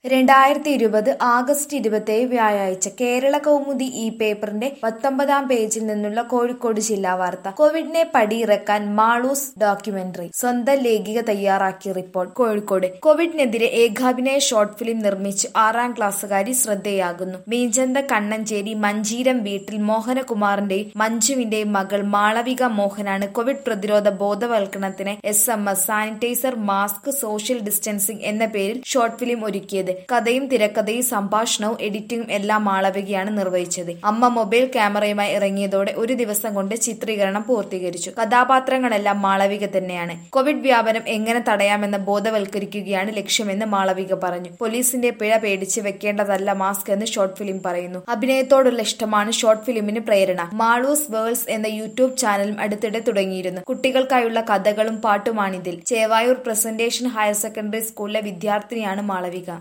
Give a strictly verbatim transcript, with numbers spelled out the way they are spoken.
രണ്ടായിരത്തി ഇരുപത് ആഗസ്റ്റ് ഇരുപത്തിയേഴ് വ്യാഴാഴ്ച കേരള കൗമുദി ഈ പേപ്പറിന്റെ പത്തൊമ്പതാം പേജിൽ നിന്നുള്ള കോഴിക്കോട് ജില്ലാ വാർത്ത. കോവിഡിനെ പടിയിറക്കാൻ മാളൂസ് ഡോക്യുമെന്ററി. സ്വന്തം ലേഖിക തയ്യാറാക്കിയ റിപ്പോർട്ട്. കോഴിക്കോട് കോവിഡിനെതിരെ ഏകാഭിനയ ഷോർട്ട് ഫിലിം നിർമ്മിച്ച് ആറാം ക്ലാസ്സുകാരി ശ്രദ്ധേയാകുന്നു. മീഞ്ചന്ത കണ്ണഞ്ചേരി മഞ്ചീരം വീട്ടിൽ മോഹനകുമാറിന്റെയും മഞ്ജുവിന്റെയും മകൾ മാളവിക മോഹനാണ് കോവിഡ് പ്രതിരോധ ബോധവൽക്കരണത്തിന് S M S, sanitiser, mask, social distancing എന്ന പേരിൽ ഷോർട്ട് ഫിലിം ഒരുക്കിയത്. കഥയും തിരക്കഥയും സംഭാഷണവും എഡിറ്റിംഗും എല്ലാം മാളവികയാണ് നിർവഹിച്ചത്. അമ്മ മൊബൈൽ ക്യാമറയുമായി ഇറങ്ങിയതോടെ ഒരു ദിവസം കൊണ്ട് ചിത്രീകരണം പൂർത്തീകരിച്ചു. കഥാപാത്രങ്ങളെല്ലാം മാളവിക തന്നെയാണ്. കോവിഡ് വ്യാപനം എങ്ങനെ തടയാമെന്ന് ബോധവൽക്കരിക്കുകയാണ് ലക്ഷ്യമെന്ന് മാളവിക പറഞ്ഞു. പോലീസിന്റെ പിഴ പേടിച്ച് വെക്കേണ്ടതല്ല മാസ്ക് എന്ന് ഷോർട്ട് ഫിലിം പറയുന്നു. അഭിനയത്തോടുള്ള ഇഷ്ടമാണ് ഷോർട്ട് ഫിലിമിന് പ്രേരണ. മാളൂസ് വേൾഡ്സ് എന്ന യൂട്യൂബ് ചാനലും അടുത്തിടെ തുടങ്ങിയിരുന്നു. കുട്ടികൾക്കായുള്ള കഥകളും പാട്ടുമാണിതിൽ. ചേവായൂർ പ്രസന്റേഷൻ ഹയർ സെക്കൻഡറി സ്കൂളിലെ വിദ്യാർത്ഥിനിയാണ് മാളവിക.